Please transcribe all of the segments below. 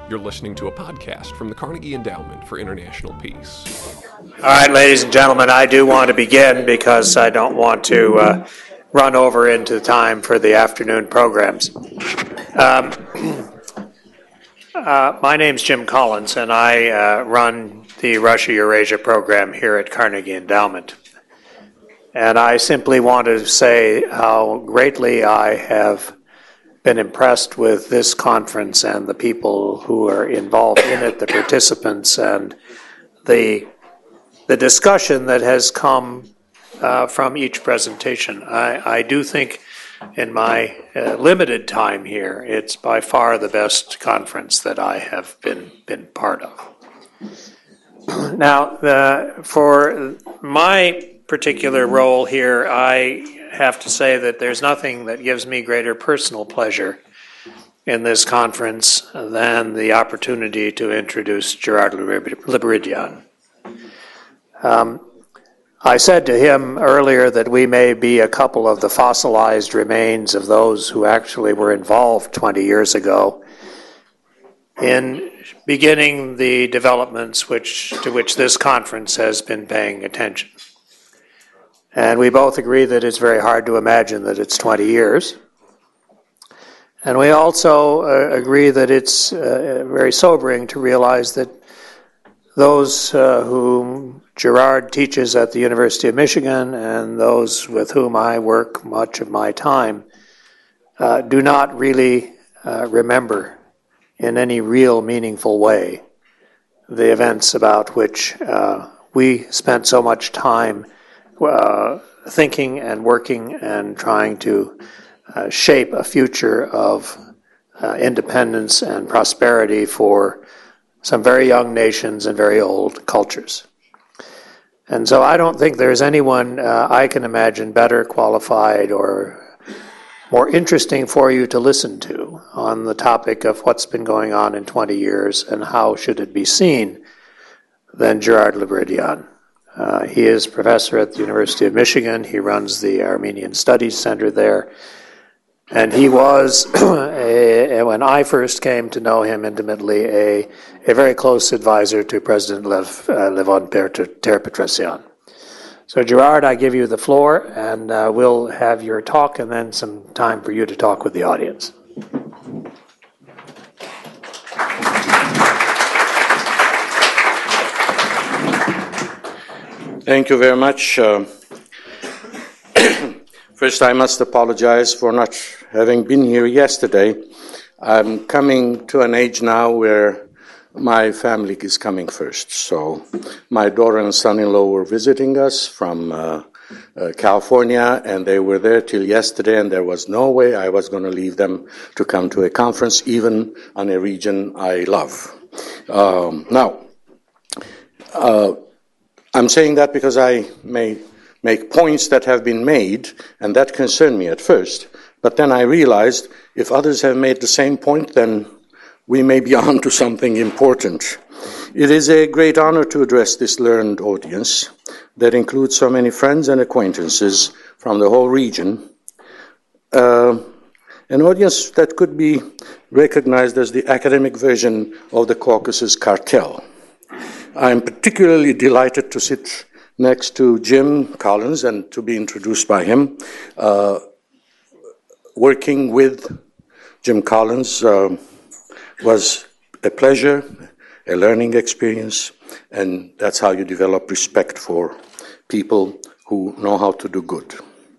You're listening to a podcast from the Carnegie Endowment for International Peace. All right, ladies and gentlemen, I do want to begin because I don't want to run over into time for the afternoon programs. My name's Jim Collins, and I run the Russia-Eurasia program here at Carnegie Endowment. And I simply want to say how greatly I have been impressed with this conference and the people who are involved in it, the participants, and the discussion that has come from each presentation. I do think in my limited time here, it's by far the best conference that I have been part of. Now, for my particular role here, I have to say that there's nothing that gives me greater personal pleasure in this conference than the opportunity to introduce Gerard Liberidian. I said to him earlier that we may be a couple of the fossilized remains of those who actually were involved 20 years ago in beginning the developments to which this conference has been paying attention. And we both agree that it's very hard to imagine that it's 20 years. And we also agree that it's very sobering to realize that those whom Gerard teaches at the University of Michigan and those with whom I work much of my time do not really remember in any real meaningful way the events about which we spent so much time thinking and working and trying to shape a future of independence and prosperity for some very young nations and very old cultures. And so I don't think there's anyone I can imagine better qualified or more interesting for you to listen to on the topic of what's been going on in 20 years and how should it be seen than Gerard Liberidian. He is professor at the University of Michigan. He runs the Armenian Studies Center there. And he was, when I first came to know him intimately, a very close advisor to President Levon Ter-Petrosyan. So Gerard, I give you the floor, and we'll have your talk and then some time for you to talk with the audience. Thank you very much. First, I must apologize for not having been here yesterday. I'm coming to an age now where my family is coming first. So my daughter and son-in-law were visiting us from California, and they were there till yesterday, and there was no way I was going to leave them to come to a conference, even on a region I love. I'm saying that because I may make points that have been made, and that concerned me at first. But then I realized if others have made the same point, then we may be on to something important. It is a great honor to address this learned audience that includes so many friends and acquaintances from the whole region, an audience that could be recognized as the academic version of the Caucasus Cartel. I'm particularly delighted to sit next to Jim Collins and to be introduced by him. Working with Jim Collins was a pleasure, a learning experience, and that's how you develop respect for people who know how to do good.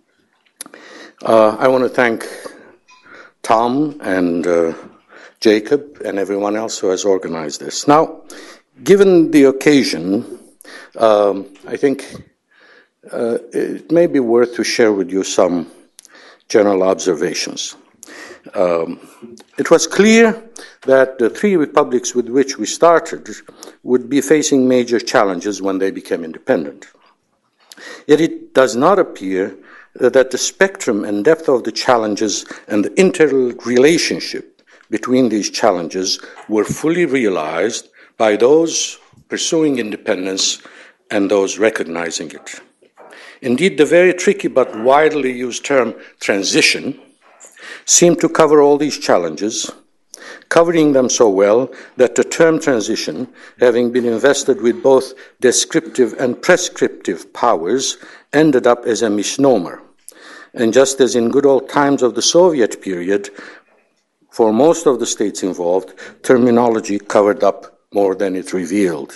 I want to thank Tom and Jacob and everyone else who has organized this. Now, given the occasion, I think it may be worth to share with you some general observations. It was clear that the three republics with which we started would be facing major challenges when they became independent. Yet it does not appear that the spectrum and depth of the challenges and the interrelationship between these challenges were fully realized by those pursuing independence and those recognizing it. Indeed, the very tricky but widely used term transition seemed to cover all these challenges, covering them so well that the term transition, having been invested with both descriptive and prescriptive powers, ended up as a misnomer. And just as in good old times of the Soviet period, for most of the states involved, terminology covered up more than it revealed.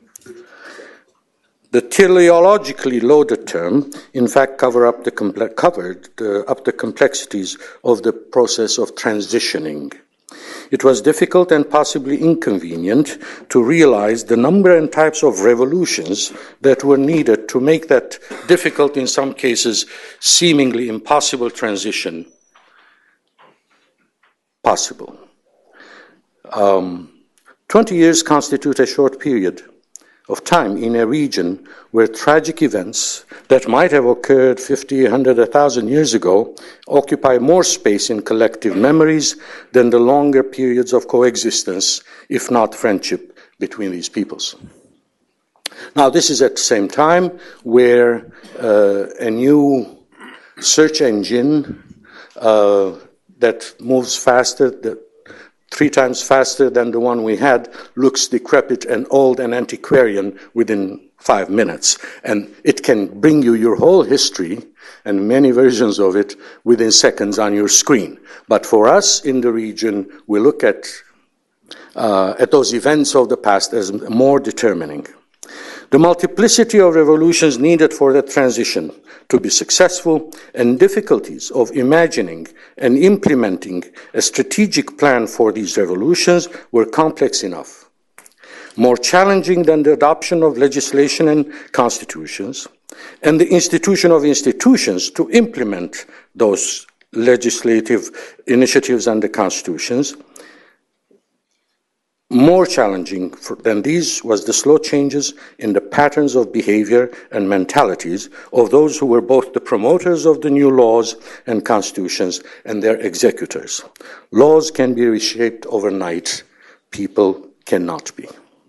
The teleologically loaded term, in fact, covered up the complexities of the process of transitioning. It was difficult and possibly inconvenient to realize the number and types of revolutions that were needed to make that difficult, in some cases, seemingly impossible transition possible. 20 years constitute a short period of time in a region where tragic events that might have occurred 50, 100, 1,000 years ago occupy more space in collective memories than the longer periods of coexistence, if not friendship, between these peoples. Now, this is at the same time where a new search engine that moves faster, 3 times faster than the one we had, looks decrepit and old and antiquarian within 5 minutes. And it can bring you your whole history and many versions of it within seconds on your screen. But for us in the region, we look at those events of the past as more determining. The multiplicity of revolutions needed for that transition to be successful and difficulties of imagining and implementing a strategic plan for these revolutions were complex enough. More challenging than the adoption of legislation and constitutions, and the institution of institutions to implement those legislative initiatives and the constitutions. More challenging than these was the slow changes in the patterns of behavior and mentalities of those who were both the promoters of the new laws and constitutions and their executors. Laws can be reshaped overnight. People cannot be.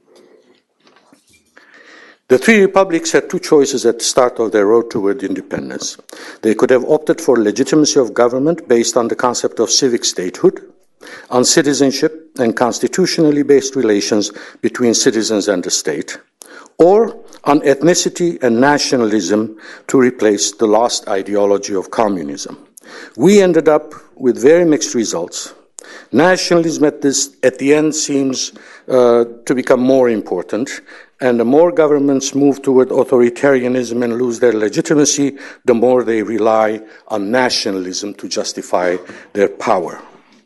The 3 republics had 2 choices at the start of their road toward independence. They could have opted for legitimacy of government based on the concept of civic statehood, on citizenship and constitutionally based relations between citizens and the state, or on ethnicity and nationalism to replace the lost ideology of communism. We ended up with very mixed results. Nationalism at the end seems to become more important, and the more governments move toward authoritarianism and lose their legitimacy, the more they rely on nationalism to justify their power.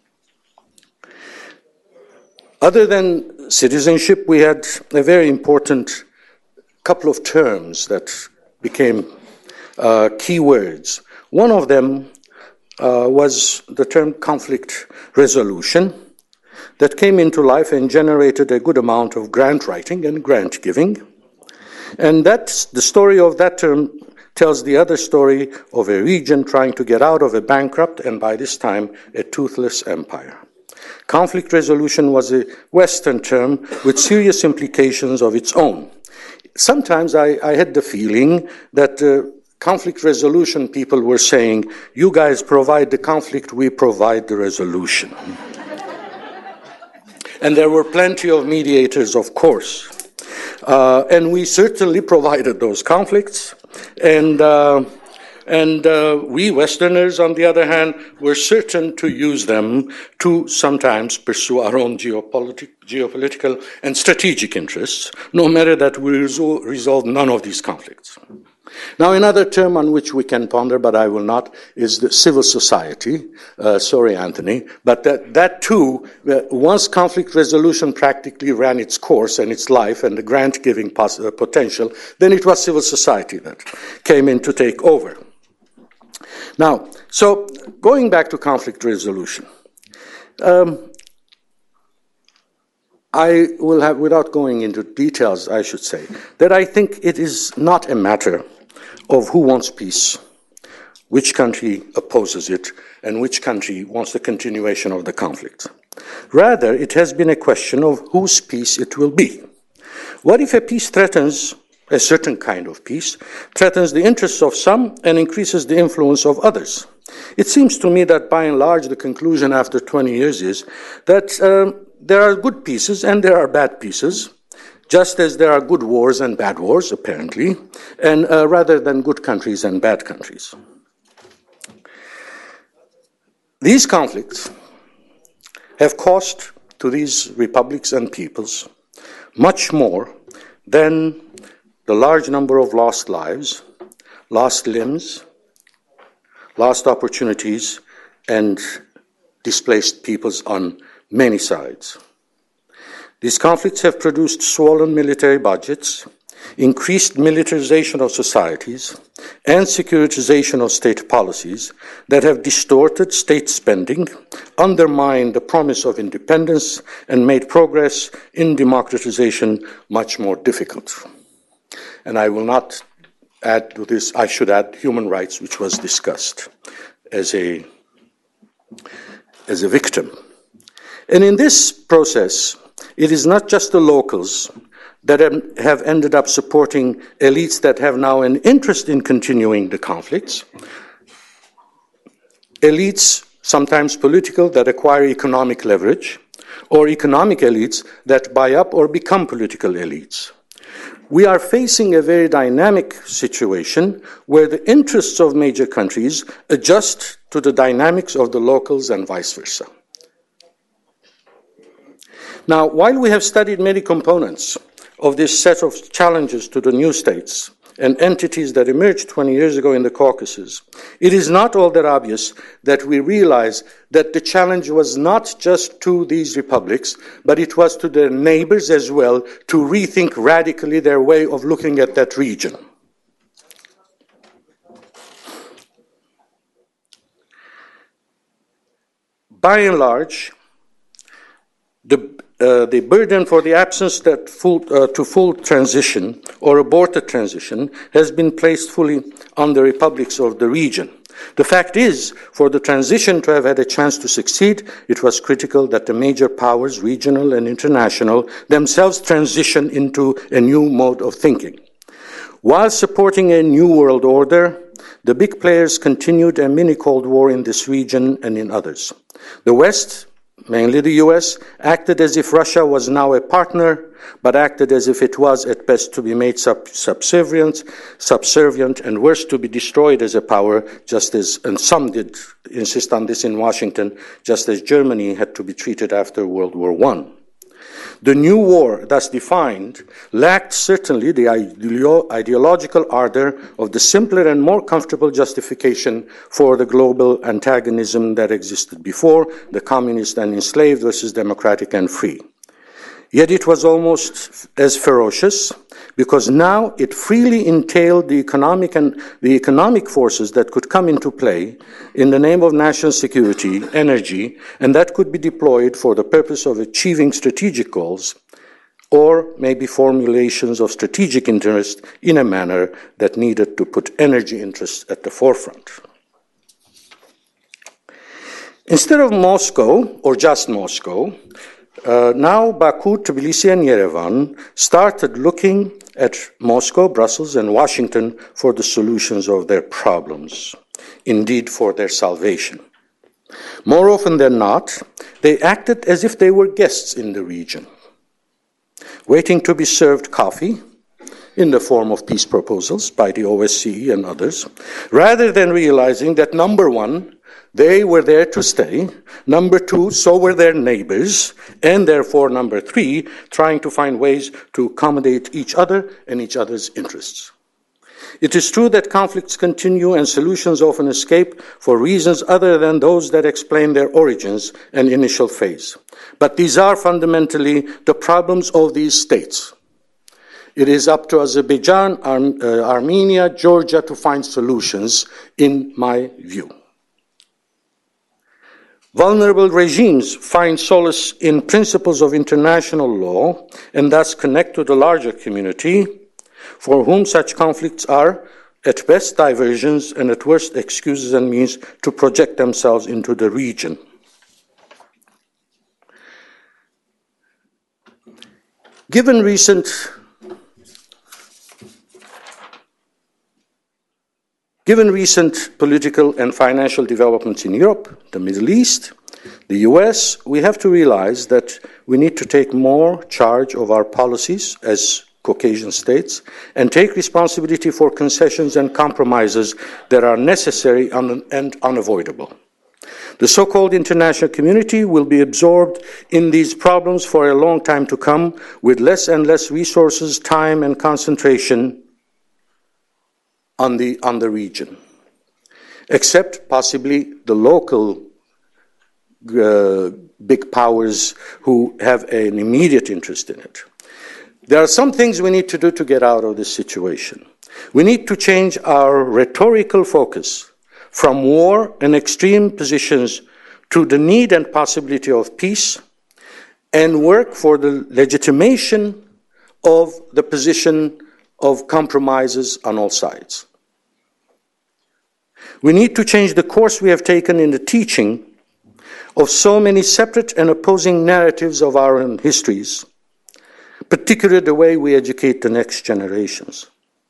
Other than citizenship, we had a very important couple of terms that became key words. One of them was the term conflict resolution that came into life and generated a good amount of grant writing and grant giving. And that's the story of that term tells the other story of a region trying to get out of a bankrupt and by this time a toothless empire. Conflict resolution was a Western term with serious implications of its own. Sometimes I had the feeling that conflict resolution people were saying, you guys provide the conflict, we provide the resolution. And there were plenty of mediators, of course. And we certainly provided those conflicts. And we Westerners, on the other hand, were certain to use them to sometimes pursue our own geopolitical and strategic interests, no matter that we resolve none of these conflicts. Now, another term on which we can ponder, but I will not, is the civil society. Sorry, Anthony. But that too, once conflict resolution practically ran its course and its life and the grant-giving potential, then it was civil society that came in to take over. Now, so going back to conflict resolution, I will have, without going into details, I should say, that I think it is not a matter of who wants peace, which country opposes it, and which country wants the continuation of the conflict. Rather, it has been a question of whose peace it will be. What if a peace threatens a certain kind of peace, threatens the interests of some and increases the influence of others. It seems to me that by and large the conclusion after 20 years is that there are good pieces and there are bad pieces, just as there are good wars and bad wars, apparently, and rather than good countries and bad countries. These conflicts have cost to these republics and peoples much more than the large number of lost lives, lost limbs, lost opportunities, and displaced peoples on many sides. These conflicts have produced swollen military budgets, increased militarization of societies, and securitization of state policies that have distorted state spending, undermined the promise of independence, and made progress in democratization much more difficult. And I will not add to this, I should add human rights, which was discussed as a victim. And in this process, it is not just the locals that have ended up supporting elites that have now an interest in continuing the conflicts. Elites, sometimes political, that acquire economic leverage, or economic elites that buy up or become political elites. We are facing a very dynamic situation where the interests of major countries adjust to the dynamics of the locals and vice versa. Now, while we have studied many components of this set of challenges to the new states and entities that emerged 20 years ago in the Caucasus, it is not all that obvious that we realize that the challenge was not just to these republics, but it was to their neighbors as well to rethink radically their way of looking at that region. By and large, the burden for the absence to full transition or aborted transition has been placed fully on the republics of the region. The fact is, for the transition to have had a chance to succeed, it was critical that the major powers, regional and international, themselves transition into a new mode of thinking. While supporting a new world order, the big players continued a mini-Cold War in this region and in others. The West, mainly the US, acted as if Russia was now a partner, but acted as if it was at best to be made subservient, and worse, to be destroyed as a power, just as, and some did insist on this in Washington, just as Germany had to be treated after World War I. The new war, thus defined, lacked certainly the ideological ardor of the simpler and more comfortable justification for the global antagonism that existed before, the communist and enslaved versus democratic and free. Yet it was almost as ferocious, because now it freely entailed the economic forces that could come into play in the name of national security, energy, and that could be deployed for the purpose of achieving strategic goals, or maybe formulations of strategic interest in a manner that needed to put energy interests at the forefront. Instead of Moscow, or just Moscow, now Baku, Tbilisi, and Yerevan started looking at Moscow, Brussels, and Washington for the solutions of their problems, indeed for their salvation. More often than not, they acted as if they were guests in the region, waiting to be served coffee in the form of peace proposals by the OSCE and others, rather than realizing that, number one, they were there to stay. Number two, so were their neighbors. And therefore, number three, trying to find ways to accommodate each other and each other's interests. It is true that conflicts continue and solutions often escape for reasons other than those that explain their origins and initial phase. But these are fundamentally the problems of these states. It is up to Azerbaijan, Armenia, Georgia to find solutions, in my view. Vulnerable regimes find solace in principles of international law and thus connect to the larger community, for whom such conflicts are, at best, diversions and at worst, excuses and means to project themselves into the region. Given recent Given recent political and financial developments in Europe, the Middle East, the US, we have to realize that we need to take more charge of our policies as Caucasian states and take responsibility for concessions and compromises that are necessary and unavoidable. The so-called international community will be absorbed in these problems for a long time to come, with less and less resources, time, and concentration on the region, except possibly the local big powers who have an immediate interest in it. There are some things we need to do to get out of this situation. We need to change our rhetorical focus from war and extreme positions to the need and possibility of peace, and work for the legitimation of the position of compromises on all sides. We need to change the course we have taken in the teaching of so many separate and opposing narratives of our own histories, particularly the way we educate the next generations.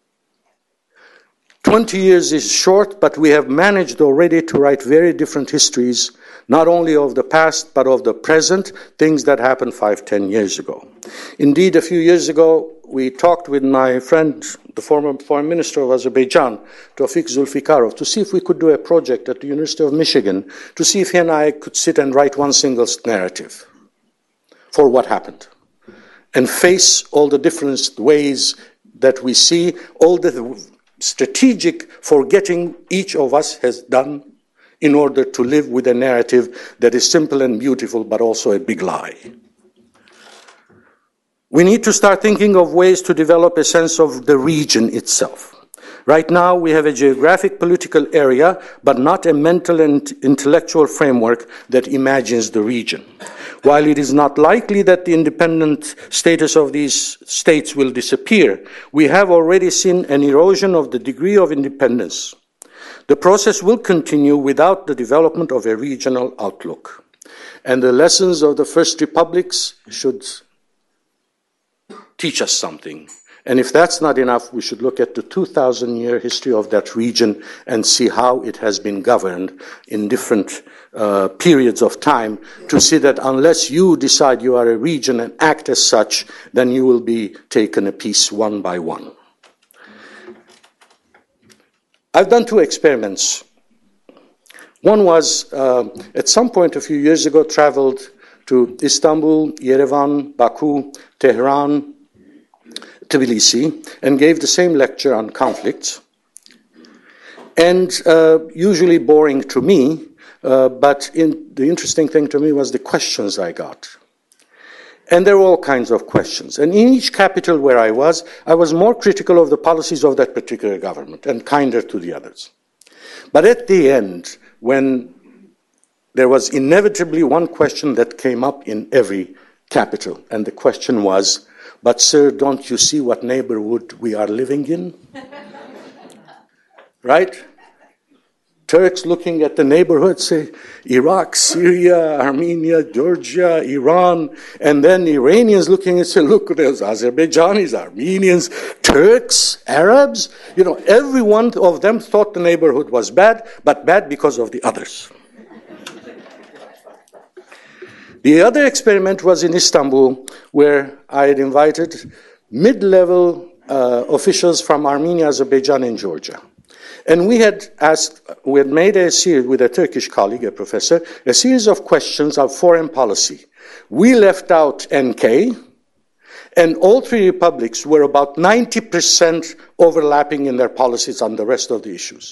20 years is short, but we have managed already to write very different histories, not only of the past, but of the present, things that happened 5-10 years ago. Indeed, a few years ago, we talked with my friend, the former foreign minister of Azerbaijan, Tawfiq Zulfikarov, to see if we could do a project at the University of Michigan, to see if he and I could sit and write one single narrative for what happened, and face all the different ways that we see, all the strategic forgetting each of us has done in order to live with a narrative that is simple and beautiful, but also a big lie. We need to start thinking of ways to develop a sense of the region itself. Right now, we have a geographic political area, but not a mental and intellectual framework that imagines the region. While it is not likely that the independent status of these states will disappear, we have already seen an erosion of the degree of independence. The process will continue without the development of a regional outlook. And the lessons of the first republics should teach us something. And if that's not enough, we should look at the 2,000-year history of that region and see how it has been governed in different periods of time, to see that unless you decide you are a region and act as such, then you will be taken a piece one by one. I've done 2 experiments. One was, at some point a few years ago, traveled to Istanbul, Yerevan, Baku, Tehran, Tbilisi, and gave the same lecture on conflicts. And usually boring to me, but the interesting thing to me was the questions I got. And there were all kinds of questions. And in each capital where I was more critical of the policies of that particular government and kinder to the others. But at the end, when there was inevitably one question that came up in every capital, and the question was, "But sir, don't you see what neighborhood we are living in?" Right? Turks looking at the neighborhood say, Iraq, Syria, Armenia, Georgia, Iran, and then Iranians looking and say, look, there's Azerbaijanis, Armenians, Turks, Arabs. You know, every one of them thought the neighborhood was bad, but bad because of the others. The other experiment was in Istanbul, where I had invited mid-level officials from Armenia, Azerbaijan, and Georgia. And we had made a series with a Turkish colleague, a professor, a series of questions of foreign policy. We left out NK, and all 3 republics were about 90% overlapping in their policies on the rest of the issues.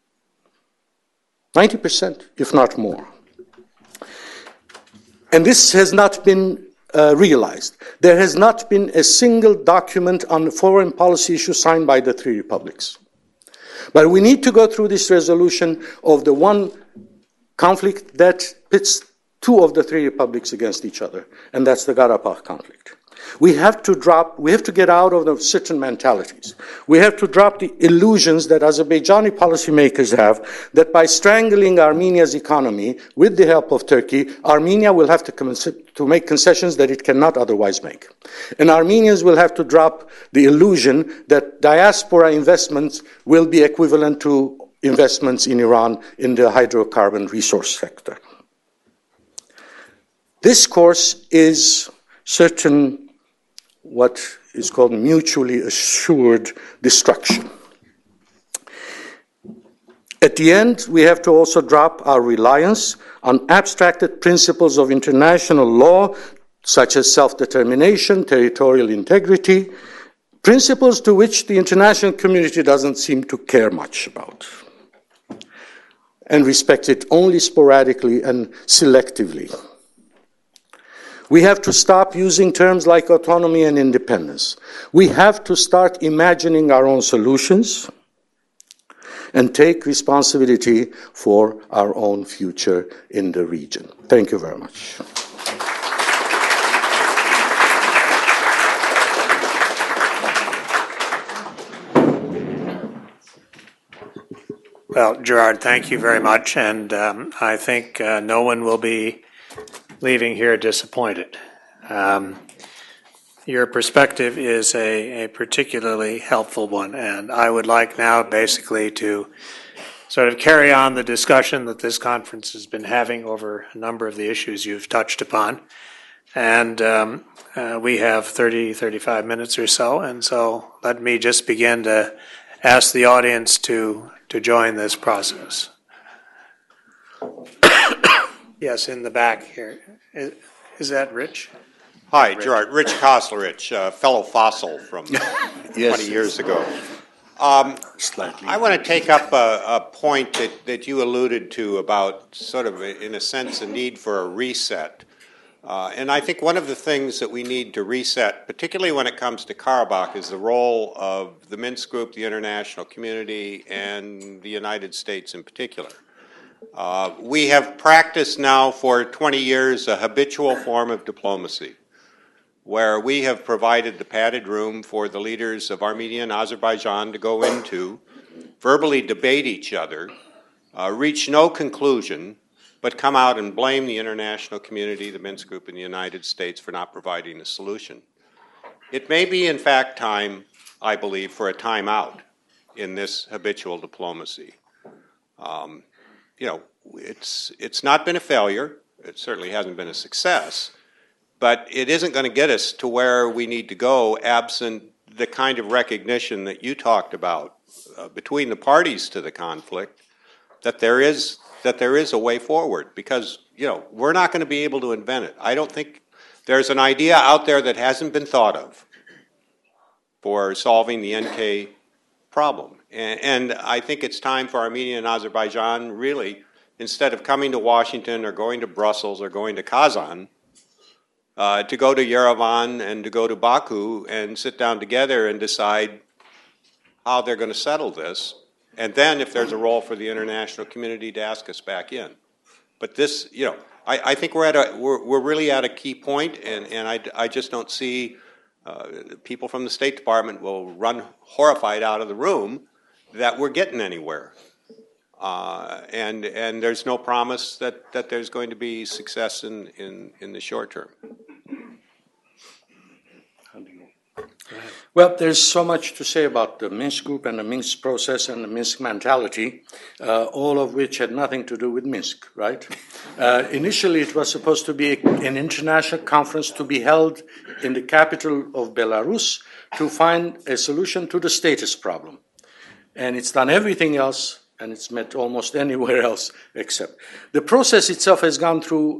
90%, if not more. And this has not been realized. There has not been a single document on foreign policy issue signed by the 3 republics. But we need to go through this resolution of the one conflict that pits 2 of the 3 republics against each other, and that's the Karabakh conflict. We have to get out of the certain mentalities. We have to drop the illusions that Azerbaijani policymakers have, that by strangling Armenia's economy with the help of Turkey, Armenia will have to make concessions that it cannot otherwise make. And Armenians will have to drop the illusion that diaspora investments will be equivalent to investments in Iran in the hydrocarbon resource sector. This course is certain what is called mutually assured destruction. At the end, we have to also drop our reliance on abstracted principles of international law, such as self-determination, territorial integrity, principles to which the international community doesn't seem to care much about, and respect it only sporadically and selectively. We have to stop using terms like autonomy and independence. We have to start imagining our own solutions and take responsibility for our own future in the region. Thank you very much. Well, Gerard, thank you very much, and I think no one will be leaving here disappointed. Your perspective is a particularly helpful one, and I would like now basically to sort of carry on the discussion that this conference has been having over a number of the issues you've touched upon. And we have 35 minutes or so, and so let me just begin to ask the audience to join this process. Yes, in the back here. Is that Rich? Hi, Gerard. Rich Koslerich, fellow fossil from 20 years ago. I want to take up a point that you alluded to about sort of, in a sense, a need for a reset. And I think one of the things that we need to reset, particularly when it comes to Karabakh, is the role of the Minsk Group, the international community, and the United States in particular. We have practiced now for 20 years a habitual form of diplomacy, where we have provided the padded room for the leaders of Armenia and Azerbaijan to go into, verbally debate each other, reach no conclusion, but come out and blame the international community, the Minsk Group, and the United States for not providing a solution. It may be, in fact, time, I believe, for a timeout in this habitual diplomacy. It's not been a failure. It certainly hasn't been a success. But it isn't going to get us to where we need to go absent the kind of recognition that you talked about between the parties to the conflict, that there is a way forward, because we're not going to be able to invent it. I don't think there's an idea out there that hasn't been thought of for solving the NK problem. And I think it's time for Armenia and Azerbaijan, really, instead of coming to Washington or going to Brussels or going to Kazan, to go to Yerevan and to go to Baku and sit down together and decide how they're going to settle this. And then, if there's a role for the international community, to ask us back in. But this, I think we're really at a key point, and I just don't see people from the State Department will run horrified out of the room that we're getting anywhere. And there's no promise that there's going to be success in the short term. Well, there's so much to say about the Minsk Group and the Minsk process and the Minsk mentality, all of which had nothing to do with Minsk, right? Initially, it was supposed to be an international conference to be held in the capital of Belarus to find a solution to the status problem. And it's done everything else, and it's met almost anywhere else except. The process itself has gone through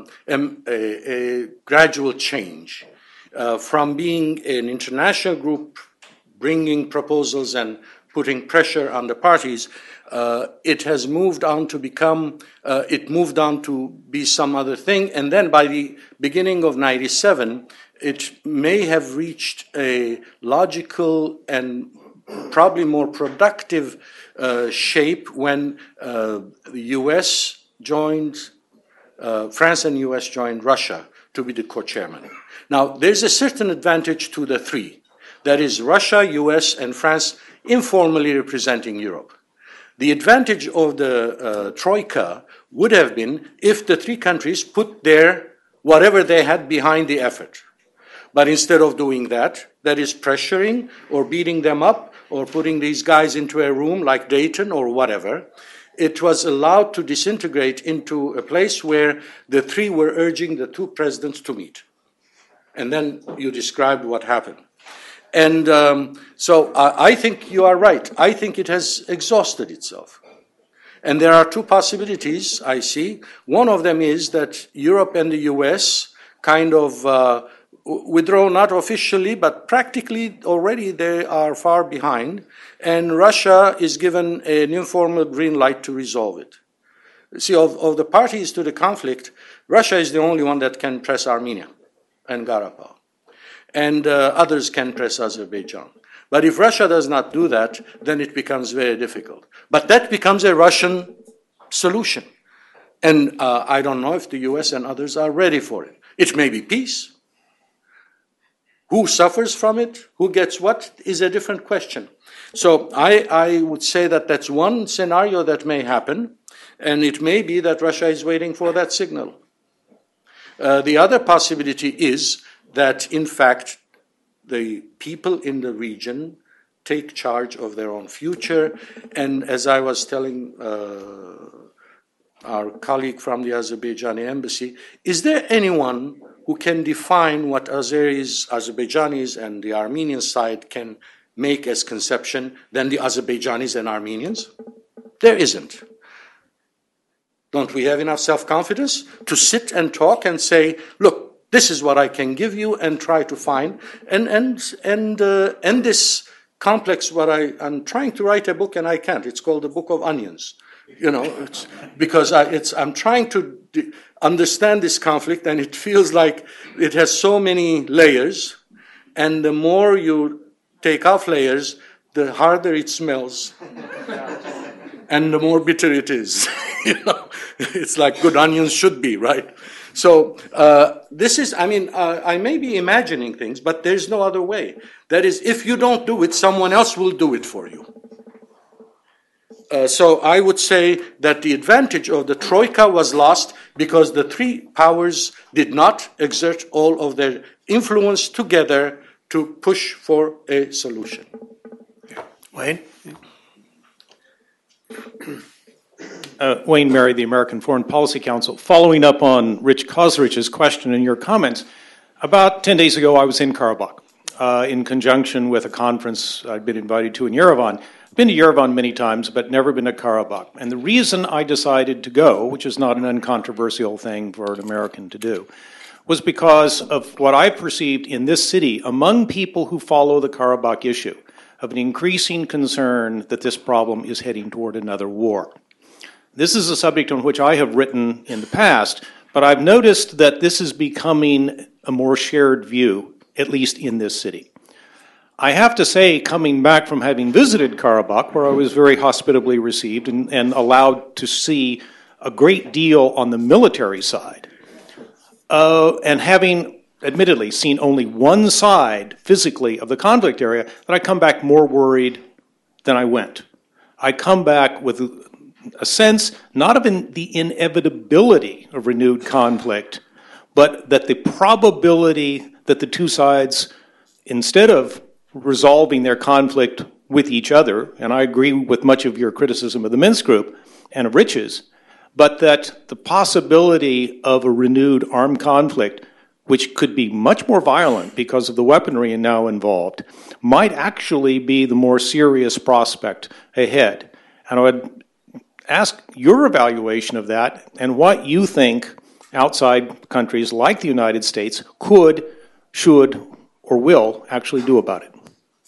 a gradual change. From being an international group bringing proposals and putting pressure on the parties, it has moved on to be some other thing. And then by the beginning of '97, it may have reached a logical and probably more productive shape when the U.S. joined, France and U.S. joined Russia to be the co-chairman. Now, there's a certain advantage to the three. That is Russia, US, and France informally representing Europe. The advantage of the Troika would have been if the three countries put their whatever they had behind the effort. But instead of doing that, that is pressuring or beating them up or putting these guys into a room like Dayton or whatever. It was allowed to disintegrate into a place where the three were urging the two presidents to meet. And then you described what happened. And so I think you are right. I think it has exhausted itself. And there are two possibilities I see. One of them is that Europe and the US kind of withdraw, not officially, but practically already they are far behind. And Russia is given an informal green light to resolve it. See, of the parties to the conflict, Russia is the only one that can press Armenia and Karabakh. And others can press Azerbaijan. But if Russia does not do that, then it becomes very difficult. But that becomes a Russian solution. And I don't know if the US and others are ready for it. It may be peace. Who suffers from it, who gets what, is a different question. So I would say that that's one scenario that may happen, and it may be that Russia is waiting for that signal. The other possibility is that, in fact, the people in the region take charge of their own future. And as I was telling our colleague from the Azerbaijani embassy, is there anyone who can define what Azerbaijanis and the Armenian side can make as conception than the Azerbaijanis and Armenians? There isn't. Don't we have enough self-confidence to sit and talk and say, look, this is what I can give you, and try to find and this complex. I'm trying to write a book and I can't. It's called the Book of Onions. You know, it's because I'm trying to understand this conflict, and it feels like it has so many layers, and the more you take off layers, the harder it smells, and the more bitter it is. You know, it's like good onions should be, right? So this is, I may be imagining things, but there's no other way. That is, if you don't do it, someone else will do it for you. So I would say that the advantage of the Troika was lost because the three powers did not exert all of their influence together to push for a solution. Wayne? Wayne Mary, the American Foreign Policy Council. Following up on Rich Kosrich's question and your comments, about 10 days ago I was in Karabakh in conjunction with a conference I'd been invited to in Yerevan. I've been to Yerevan many times, but never been to Karabakh. And the reason I decided to go, which is not an uncontroversial thing for an American to do, was because of what I perceived in this city among people who follow the Karabakh issue, of an increasing concern that this problem is heading toward another war. This is a subject on which I have written in the past, but I've noticed that this is becoming a more shared view, at least in this city. I have to say, coming back from having visited Karabakh, where I was very hospitably received and allowed to see a great deal on the military side, and having admittedly seen only one side physically of the conflict area, that I come back more worried than I went. I come back with a sense not of the inevitability of renewed conflict, but that the probability that the two sides, instead of resolving their conflict with each other, and I agree with much of your criticism of the Minsk group and of Rich's, but that the possibility of a renewed armed conflict, which could be much more violent because of the weaponry now involved, might actually be the more serious prospect ahead. And I would ask your evaluation of that and what you think outside countries like the United States could, should, or will actually do about it.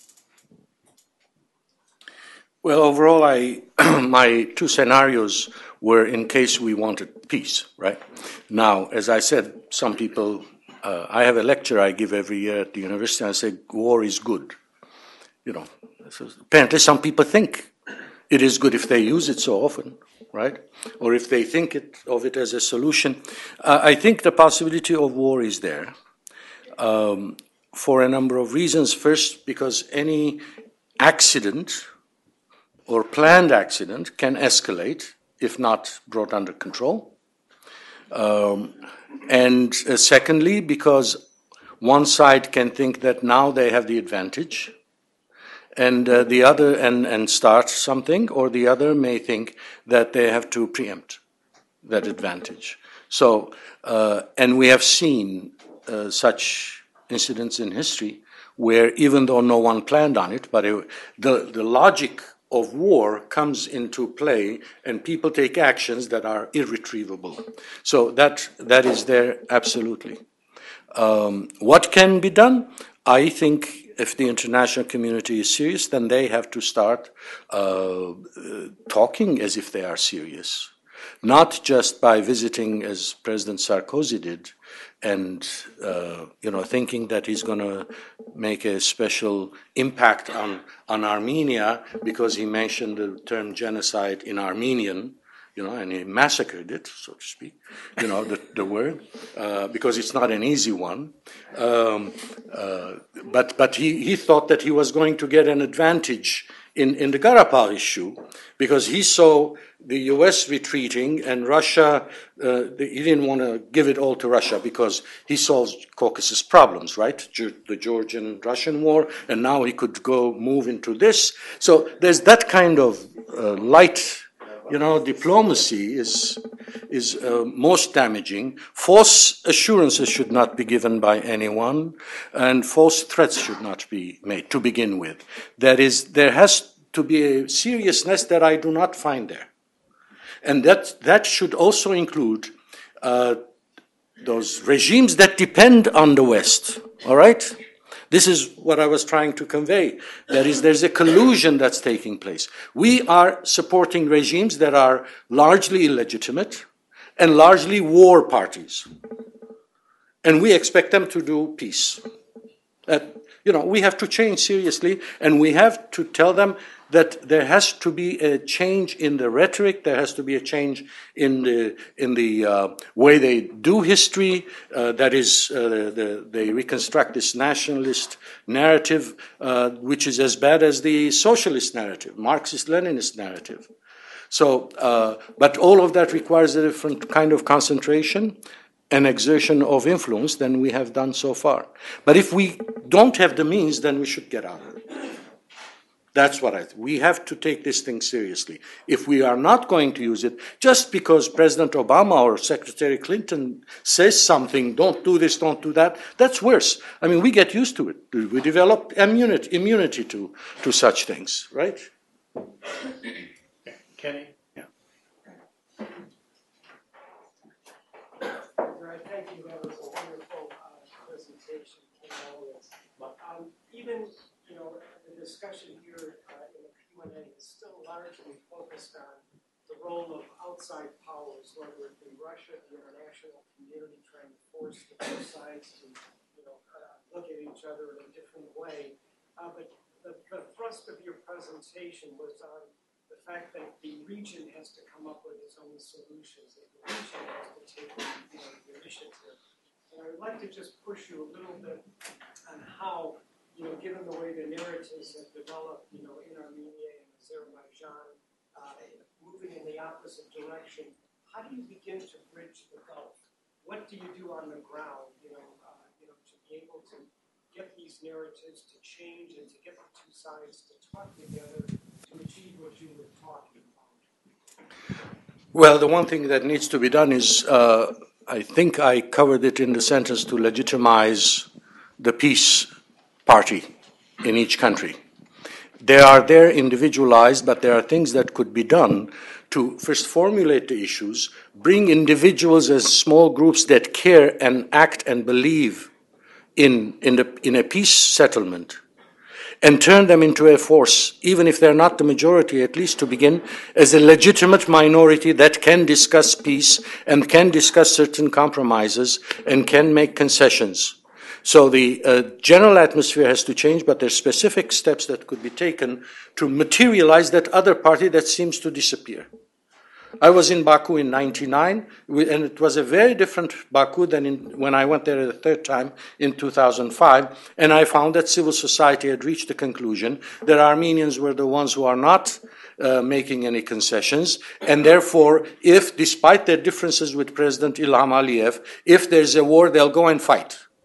Well, overall, my two scenarios were in case we wanted peace, right? Now, as I said, some people, I have a lecture I give every year at the university, and I say, war is good. You know, apparently some people think it is good if they use it so often, right? Or if they think of it as a solution. I think the possibility of war is there for a number of reasons. First, because any accident or planned accident can escalate if not brought under control. And secondly, because one side can think that now they have the advantage, and the other and start something, or the other may think that they have to preempt that advantage. So, and we have seen such incidents in history where, even though no one planned on it, but the logic of war comes into play, and people take actions that are irretrievable. So that is there absolutely. What can be done? I think if the international community is serious, then they have to start talking as if they are serious, not just by visiting, as President Sarkozy did, and thinking that he's going to make a special impact on Armenia because he mentioned the term genocide in Armenian, and he massacred it, so to speak, the word, because it's not an easy one. But he thought that he was going to get an advantage in the Karabakh issue, because he saw the U.S. retreating and Russia, he didn't want to give it all to Russia because he solves Caucasus problems, right? The Georgian-Russian war, and now he could move into this. So there's that kind of light, diplomacy is most damaging. False assurances should not be given by anyone, and false threats should not be made to begin with. There has to be a seriousness that I do not find there. And that should also include those regimes that depend on the West, all right? This is what I was trying to convey. There's a collusion that's taking place. We are supporting regimes that are largely illegitimate and largely war parties. And we expect them to do peace. We have to change seriously, and we have to tell them that there has to be a change in the rhetoric, there has to be a change in the way they do history, that is, they reconstruct this nationalist narrative, which is as bad as the socialist narrative, Marxist-Leninist narrative. So, but all of that requires a different kind of concentration and exertion of influence than we have done so far. But if we don't have the means, then we should get out of it. That's what we have to take this thing seriously. If we are not going to use it, just because President Obama or Secretary Clinton says something, don't do this, don't do that, that's worse. I mean, we get used to it. We develop immunity to such things, right? Kenny? Yeah. Thank you. That was a wonderful presentation. Even, the discussion here in the Q&A is still largely focused on the role of outside powers, whether it be Russia, the international community trying to force the two sides to, look at each other in a different way. But the thrust of your presentation was on the fact that the region has to come up with its own solutions, that the region has to take the initiative. And I would like to just push you a little bit on how, given the way the narratives have developed, in Armenia and Azerbaijan, moving in the opposite direction, how do you begin to bridge the gulf? What do you do on the ground, to be able to get these narratives to change and to get the two sides to talk together to achieve what you were talking about? Well, the one thing that needs to be done is, I think I covered it in the sentence, to legitimize the peace party in each country. They are there individualized, but there are things that could be done to first formulate the issues, bring individuals as small groups that care and act and believe in a peace settlement, and turn them into a force, even if they're not the majority, at least to begin, as a legitimate minority that can discuss peace and can discuss certain compromises and can make concessions. So the general atmosphere has to change, but there's specific steps that could be taken to materialize that other party that seems to disappear. I was in Baku in '99, and it was a very different Baku than when I went there the third time in 2005, and I found that civil society had reached the conclusion that Armenians were the ones who are not making any concessions, and therefore, if, despite their differences with President Ilham Aliyev, if there's a war, they'll go and fight.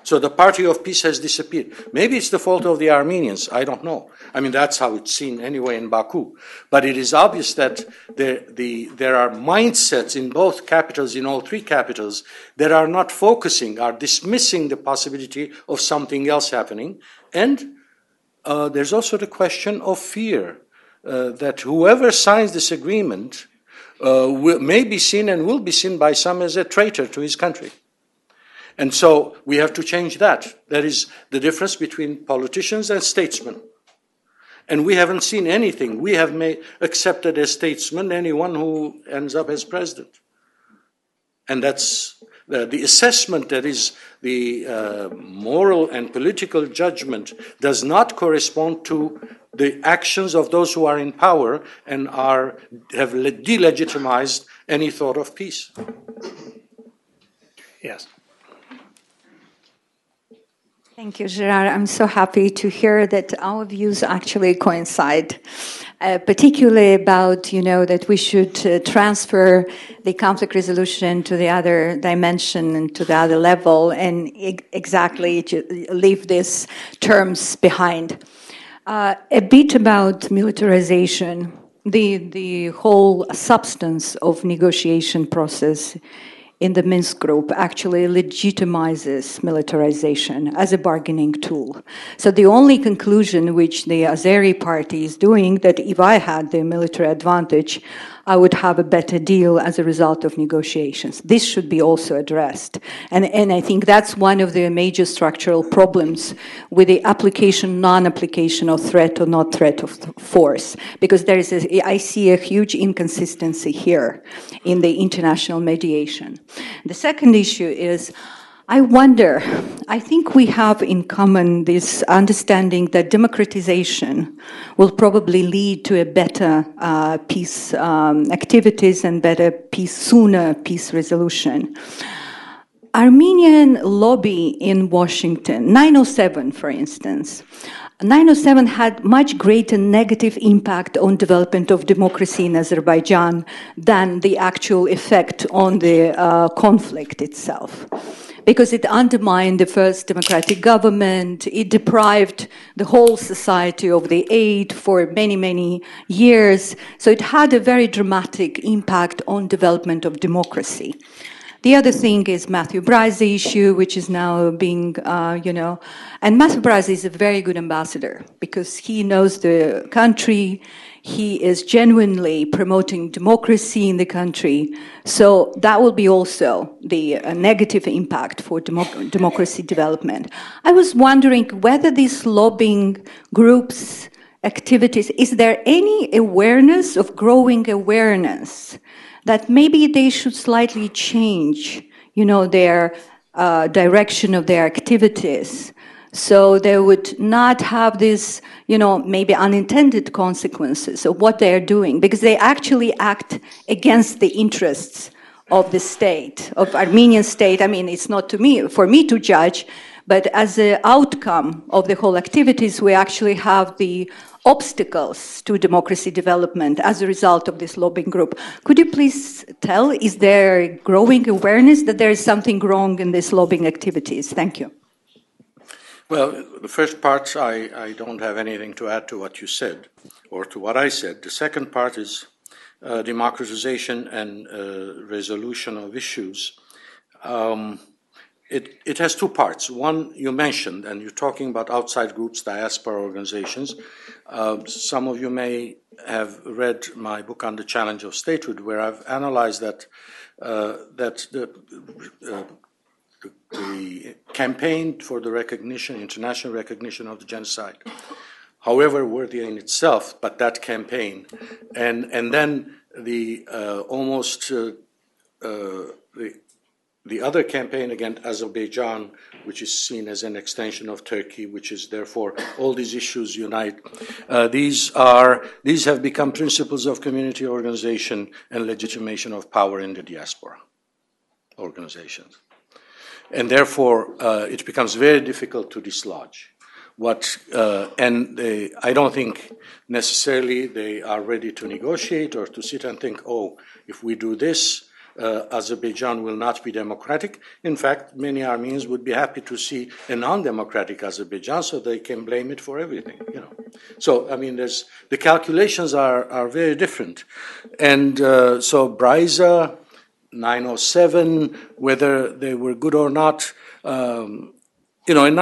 So the party of peace has disappeared. Maybe it's the fault of the Armenians. I don't know. I mean, that's how it's seen anyway in Baku. But it is obvious that there are mindsets in both capitals, in all three capitals, that are not focusing, are dismissing the possibility of something else happening. And there's also the question of fear, that whoever signs this agreement may be seen and will be seen by some as a traitor to his country. And so we have to change that. That is the difference between politicians and statesmen. And we haven't seen anything. We have accepted as statesman anyone who ends up as president. And that's the assessment, that is the moral and political judgment, does not correspond to the actions of those who are in power and have delegitimized any thought of peace. Yes. Thank you, Gerard. I'm so happy to hear that our views actually coincide, particularly about, that we should transfer the conflict resolution to the other dimension and to the other level and exactly to leave these terms behind. A bit about militarization, the whole substance of negotiation process in the Minsk group actually legitimizes militarization as a bargaining tool. So the only conclusion which the Azeri party is doing, that if I had the military advantage, I would have a better deal as a result of negotiations. This should be also addressed. And I think that's one of the major structural problems with the application, non-application of threat or not threat of force, because I see a huge inconsistency here in the international mediation. The second issue is, I think we have in common this understanding that democratization will probably lead to a better peace activities and sooner peace resolution. Armenian lobby in Washington, 907 for instance, 907 had much greater negative impact on development of democracy in Azerbaijan than the actual effect on the conflict itself, because it undermined the first democratic government, it deprived the whole society of the aid for many, many years, so it had a very dramatic impact on development of democracy. The other thing is Matthew Bryce issue, which is now being, and Matthew Bryce is a very good ambassador because he knows the country, he is genuinely promoting democracy in the country, so that will be also the negative impact for democracy development. I was wondering whether these lobbying groups' activities, is there any awareness of growing awareness that maybe they should slightly change, their direction of their activities, so they would not have this, maybe unintended consequences of what they are doing, because they actually act against the interests of the state, of Armenian state. I mean, it's not for me to judge, but as an outcome of the whole activities, we actually have the obstacles to democracy development as a result of this lobbying group. Could you please tell, is there growing awareness that there is something wrong in these lobbying activities? Thank you. Well, the first part, I don't have anything to add to what you said, or to what I said. The second part is democratization and resolution of issues. It has two parts. One, you mentioned, and you're talking about outside groups, diaspora organizations. Some of you may have read my book on the challenge of statehood, where I've analyzed that the campaign for the recognition, international recognition of the genocide, however worthy in itself, but that campaign, and then the the other campaign against Azerbaijan, which is seen as an extension of Turkey, which is therefore all these issues unite. These have become principles of community organization and legitimation of power in the diaspora organizations. And therefore, it becomes very difficult to dislodge. I don't think necessarily they are ready to negotiate or to sit and think, if we do this, Azerbaijan will not be democratic. In fact, many Armenians would be happy to see a non-democratic Azerbaijan so they can blame it for everything, you know. So, I mean, the calculations are very different. And so Bryza, 907, whether they were good or not, you know, in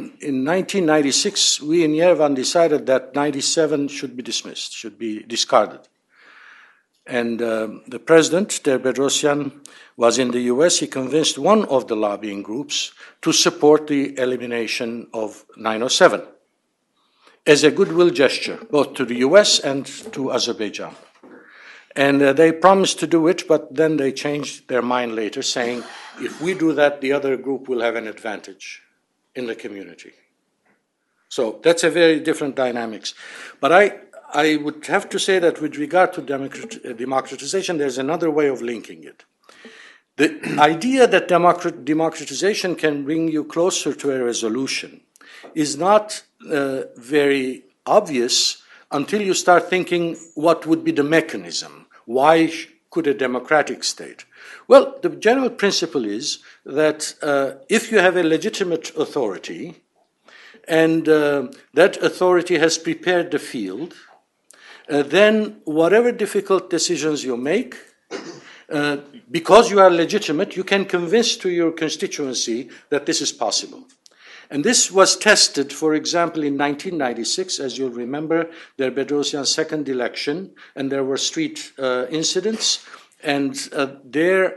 1996, we in Yerevan decided that 97 should be dismissed, should be discarded. And the president, Ter-Bedrosian, was in the US. He convinced one of the lobbying groups to support the elimination of 907 as a goodwill gesture, both to the US and to Azerbaijan. And they promised to do it, but then they changed their mind later, saying, if we do that, the other group will have an advantage in the community. So that's a very different dynamics. But I would have to say that with regard to democratization, there's another way of linking it. The idea that democratization can bring you closer to a resolution is not very obvious until you start thinking what would be the mechanism. Why could a democratic state? Well, the general principle is that if you have a legitimate authority and that authority has prepared the field, then whatever difficult decisions you make, because you are legitimate, you can convince to your constituency that this is possible. And this was tested, for example, in 1996, as you'll remember, Ter-Bedrosian's second election, and there were street incidents. And there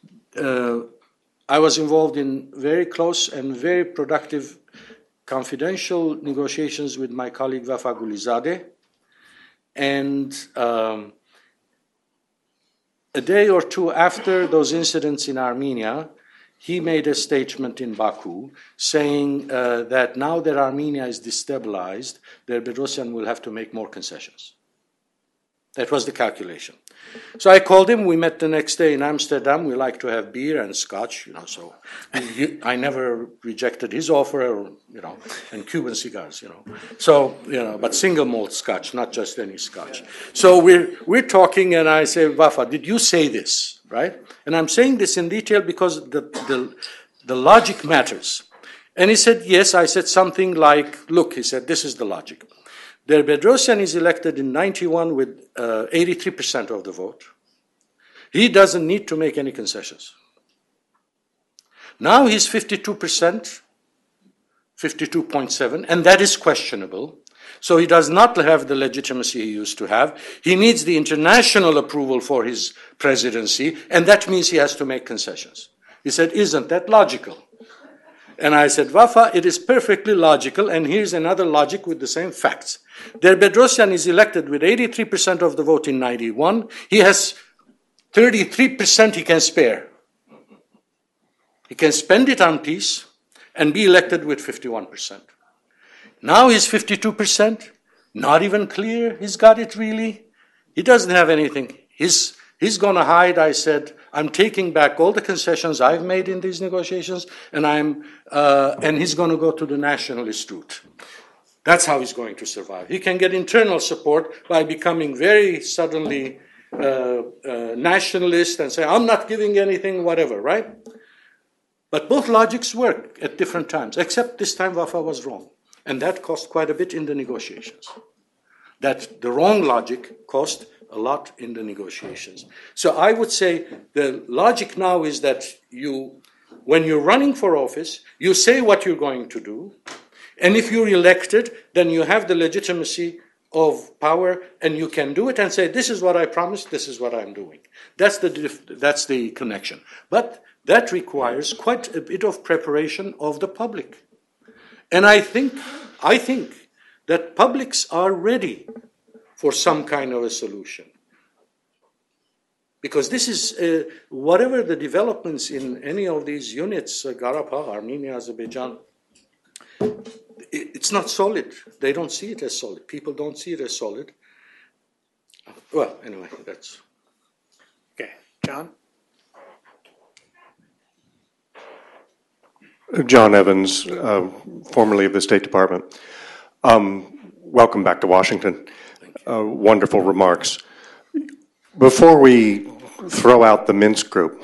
I was involved in very close and very productive confidential negotiations with my colleague Vafa Gulizadeh. And a day or two after those incidents in Armenia, he made a statement in Baku saying that now that Armenia is destabilized, Ter-Bedrosian will have to make more concessions. That was the calculation. So I called him. We met the next day in Amsterdam. We like to have beer and scotch, you know. So I never rejected his offer, or, you know, and Cuban cigars, you know. So, you know, but single malt scotch, not just any scotch. So we're talking, and I say, Vafa, did you say this, right? And I'm saying this in detail because the logic matters. And he said, yes. I said something like, look, he said, this is the logic. Ter-Bedrosian is elected in 91 with 83% of the vote. He doesn't need to make any concessions. Now he's 52%, 52.7, and that is questionable. So he does not have the legitimacy he used to have. He needs the international approval for his presidency, and that means he has to make concessions. He said, isn't that logical? And I said, Vafa, it is perfectly logical, and here's another logic with the same facts. Ter-Bedrosian is elected with 83% of the vote in 91. He has 33% he can spare. He can spend it on peace and be elected with 51%. Now he's 52%, not even clear he's got it really. He doesn't have anything. He's going to hide. I said, I'm taking back all the concessions I've made in these negotiations, and he's going to go to the nationalist route. That's how he's going to survive. He can get internal support by becoming very suddenly nationalist and say, I'm not giving anything, whatever, right? But both logics work at different times, except this time Vafa was wrong. And that cost quite a bit in the negotiations. That the wrong logic cost a lot in the negotiations. So I would say the logic now is that when you're running for office, you say what you're going to do, and if you're elected, then you have the legitimacy of power, and you can do it and say, this is what I promised, this is what I'm doing. That's the connection. But that requires quite a bit of preparation of the public. And I think that publics are ready for some kind of a solution. Because this is, whatever the developments in any of these units, Karabakh, Armenia, Azerbaijan, it's not solid. They don't see it as solid. People don't see it as solid. Well, anyway, that's... Okay, John? John Evans, formerly of the State Department. Welcome back to Washington. Wonderful remarks. Before we throw out the Minsk group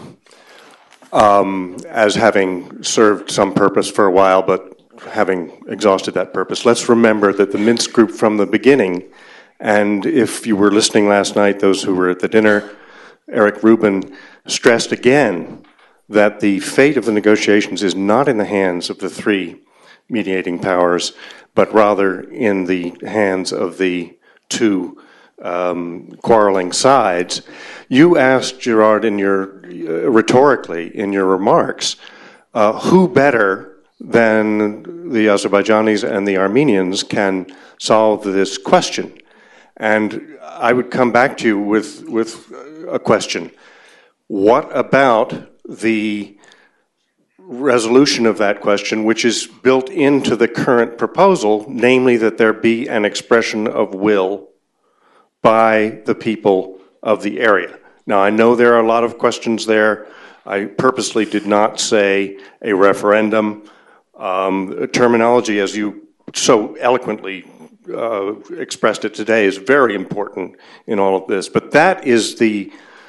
as having served some purpose for a while, but having exhausted that purpose. Let's remember that the Minsk group from the beginning, and if you were listening last night, those who were at the dinner, Eric Rubin stressed again that the fate of the negotiations is not in the hands of the three mediating powers, but rather in the hands of the two quarreling sides. You asked, Gerard, rhetorically in your remarks, who better than the Azerbaijanis and the Armenians can solve this question? And I would come back to you with a question. What about the resolution of that question, which is built into the current proposal, namely that there be an expression of will by the people of the area? Now, I know there are a lot of questions there. I purposely did not say a referendum. Terminology, as you so eloquently expressed it today, is very important in all of this. But that is the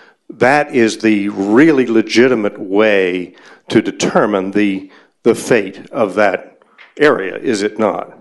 really legitimate way to determine the fate of that area, is it not?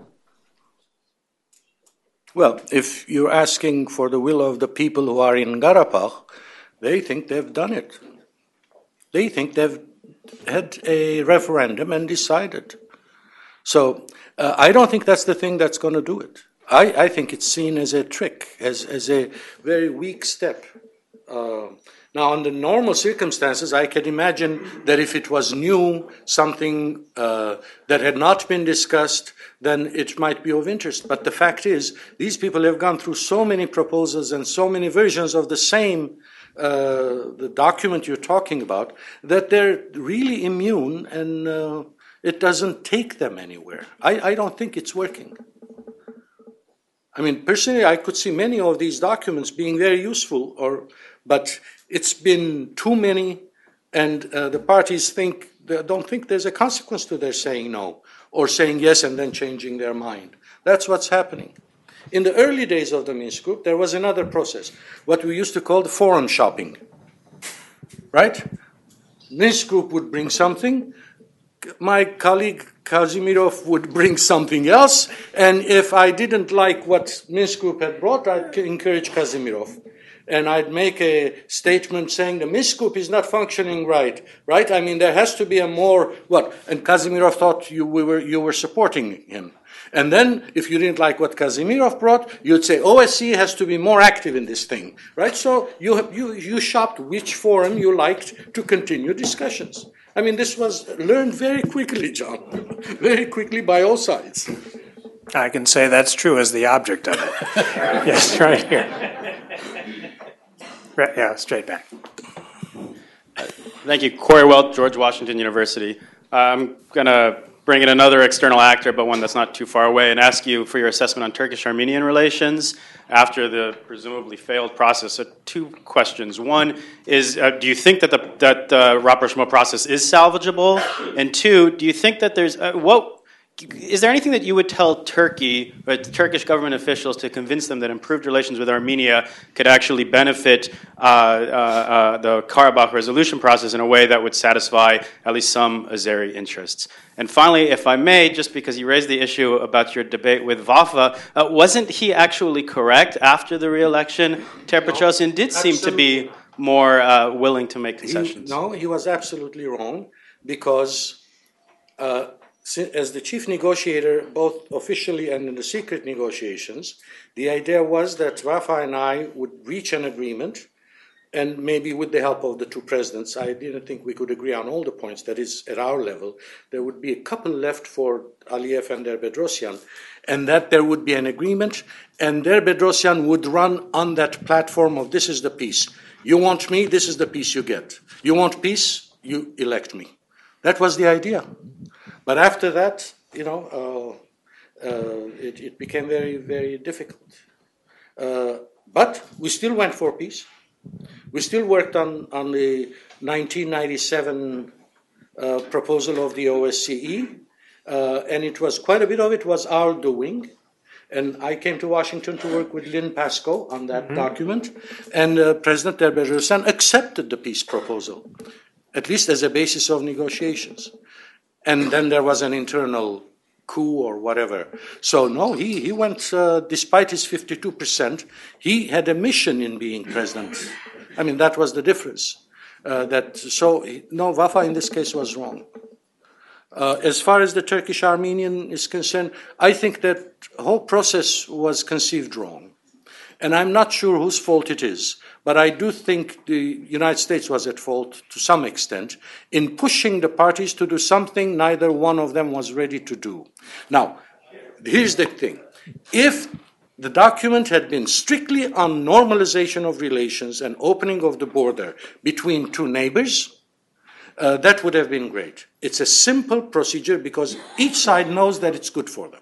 Well, if you're asking for the will of the people who are in Karabakh, they think they've done it. They think they've had a referendum and decided. So I don't think that's the thing that's going to do it. I think it's seen as a trick, as a very weak step. Now, under normal circumstances, I can imagine that if it was new, something that had not been discussed, then it might be of interest. But the fact is, these people have gone through so many proposals and so many versions of the same the document you're talking about, that they're really immune, and it doesn't take them anywhere. I don't think it's working. I mean, personally, I could see many of these documents being very useful, but it's been too many, and the parties don't think there's a consequence to their saying no or saying yes and then changing their mind. That's what's happening. In the early days of the Minsk Group, there was another process, what we used to call the forum shopping, right? Minsk Group would bring something, my colleague Kazimierov would bring something else, and if I didn't like what Minsk Group had brought, I'd encourage Kazimierov. And I'd make a statement saying the Minsk Group is not functioning right? I mean, there has to be a more, and Kazimierov thought you were supporting him. And then, if you didn't like what Kazimierov brought, you'd say OSCE has to be more active in this thing, right? So you shopped which forum you liked to continue discussions. I mean, this was learned very quickly, John, very quickly by all sides. I can say that's true as the object of it. Yes, right here. Right, yeah, straight back. Thank you. Corey Welch, George Washington University. I'm going to bring in another external actor, but one that's not too far away, and ask you for your assessment on Turkish-Armenian relations after the presumably failed process. So two questions. One is, do you think that the rapprochement process is salvageable? And two, do you think that is there anything that you would tell Turkey or Turkish government officials to convince them that improved relations with Armenia could actually benefit the Karabakh resolution process in a way that would satisfy at least some Azeri interests? And finally, if I may, just because you raised the issue about your debate with Vafa, wasn't he actually correct after the re-election? Ter-Petrosyan did seem to be more willing to make concessions. He was absolutely wrong, because as the chief negotiator, both officially and in the secret negotiations, the idea was that Vafa and I would reach an agreement, and maybe with the help of the two presidents. I didn't think we could agree on all the points, that is, at our level. There would be a couple left for Aliyev and Ter-Petrosyan, and that there would be an agreement, and Ter-Petrosyan would run on that platform of, this is the peace. You want me, this is the peace you get. You want peace, you elect me. That was the idea. But after that, it became very, very difficult. But we still went for peace. We still worked on the 1997 proposal of the OSCE, and it was quite a bit of it was our doing. And I came to Washington to work with Lynn Pascoe on that document, and President Debrecen accepted the peace proposal, at least as a basis of negotiations. And then there was an internal coup or whatever. So no, he went, despite his 52%, he had a mission in being president. I mean, that was the difference. No, Wafa in this case was wrong. As far as the Turkish-Armenian is concerned, I think that whole process was conceived wrong. And I'm not sure whose fault it is, but I do think the United States was at fault to some extent in pushing the parties to do something neither one of them was ready to do. Now, here's the thing. If the document had been strictly on normalization of relations and opening of the border between two neighbors, that would have been great. It's a simple procedure because each side knows that it's good for them.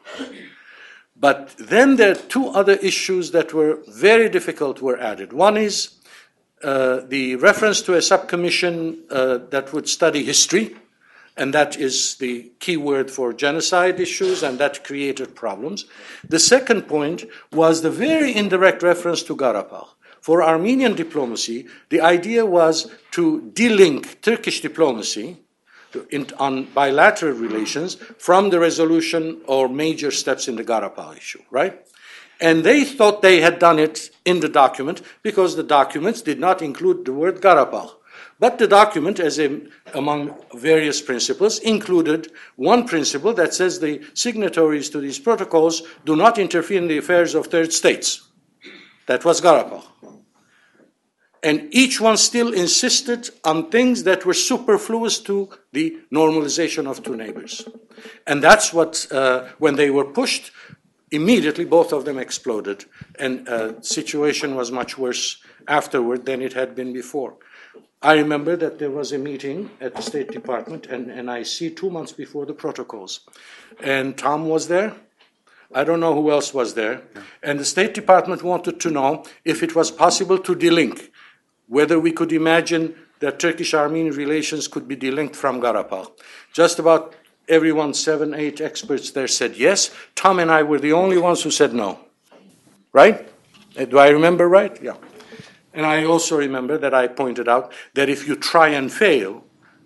But then there are two other issues that were very difficult were added. One is the reference to a subcommission that would study history, and that is the key word for genocide issues, and that created problems. The second point was the very indirect reference to Karabakh. For Armenian diplomacy, the idea was to delink Turkish diplomacy on bilateral relations from the resolution or major steps in the Karabakh issue, right? And they thought they had done it in the document because the documents did not include the word Karabakh. But the document, among various principles, included one principle that says the signatories to these protocols do not interfere in the affairs of third states. That was Karabakh. And each one still insisted on things that were superfluous to the normalization of two neighbors. And that's what, when they were pushed, immediately both of them exploded. And the situation was much worse afterward than it had been before. I remember that there was a meeting at the State Department, and NIC 2 months before the protocols. And Tom was there. I don't know who else was there. And the State Department wanted to know if it was possible to delink, whether we could imagine that Turkish-Armenian relations could be delinked from Karabakh. Just about everyone, 7, 8 experts there said yes. Tom and I were the only ones who said no. Right? Do I remember right? Yeah. And I also remember that I pointed out that if you try and fail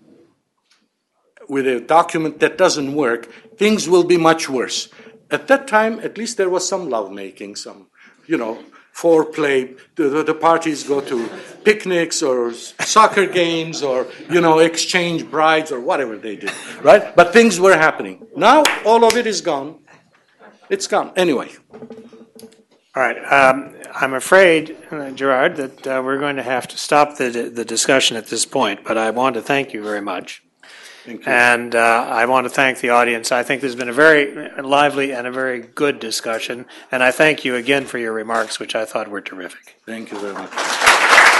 with a document that doesn't work, things will be much worse. At that time, at least there was some lovemaking, some, foreplay. The parties go to picnics or soccer games or, exchange brides or whatever they did, right? But things were happening. Now, all of it is gone. It's gone. Anyway. All right. I'm afraid, Gerard, that we're going to have to stop the discussion at this point, but I want to thank you very much. Thank you. And I want to thank the audience. I think there's been a very lively and a very good discussion, and I thank you again for your remarks, which I thought were terrific. Thank you very much.